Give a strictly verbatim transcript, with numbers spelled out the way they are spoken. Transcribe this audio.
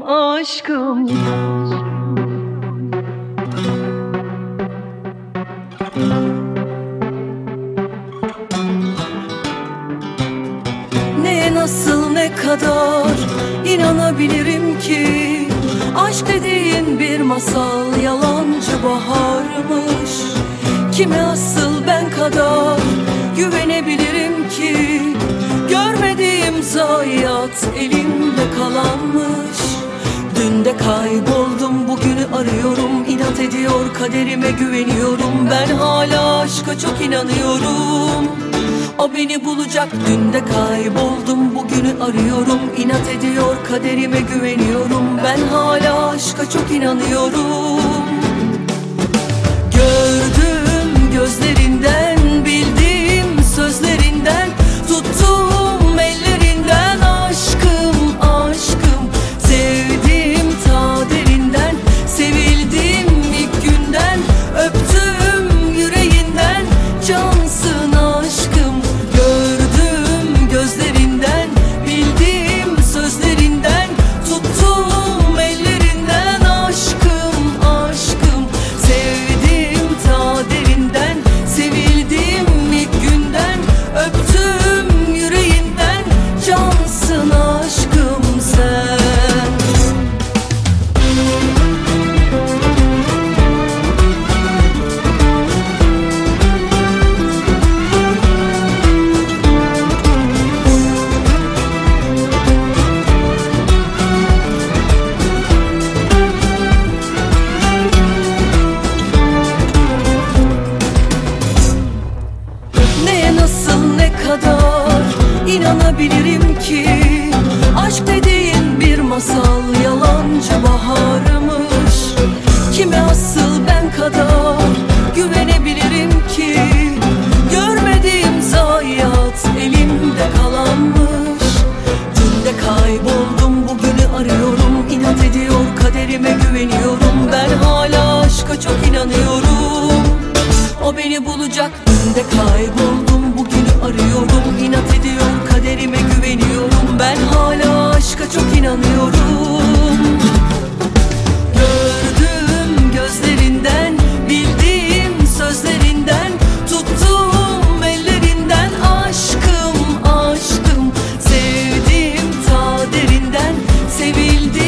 aşkım. Neye, nasıl, ne kadar inanabilirim ki? Aşk dediğin bir masal, yalancı baharmış. Kime asıl ben kadar güvenebilirim ki? Görmediğim zayiat elimde kalanmış. Dün de kayboldum, bugünü arıyorum. İnat ediyor kaderime güveniyorum. Ben hala aşka çok inanıyorum. O beni bulacak. Dün de kayboldum, bugünü arıyorum. İnat ediyor kaderime güveniyorum. Ben hala aşka çok inanıyorum. Gördüm gözlerinden, bildiğim sözlerinden, tuttuğum ellerinden. Aşkım, aşkım, sevdiğim ta derinden, sevildiğim ilk günden, öptüm yüreğinden. Cansın aşkım. Gördüm gözlerinden, bildiğim sözlerinden, tuttuğum ellerinden. Aşkım, aşkım, sevdiğim ta derinden, sevildiğim ilk günden, öptüm yüreğinden. Cansın aşkım sen. Neye, nasıl, ne kadar inanabilirim ki? Aşk dediğin bir masal, yalancı baharmış. Kime asıl ben kadar güvenebilirim ki? Görmediğim zayiat elimde kalanmış. Dün de kayboldum, bugünü arıyorum. İnat ediyor kaderime güveniyorum. Ben hala aşka çok inanıyorum. O beni bulacak. Dün de kayboldum, bugünü arıyorum. İnat ediyor kaderime güveniyorum. Ben hala aşka çok inanıyorum. Gördüm gözlerinden, bildiğim sözlerinden, tuttuğum ellerinden. Aşkım, aşkım, sevdiğim ta derinden, sevildiğim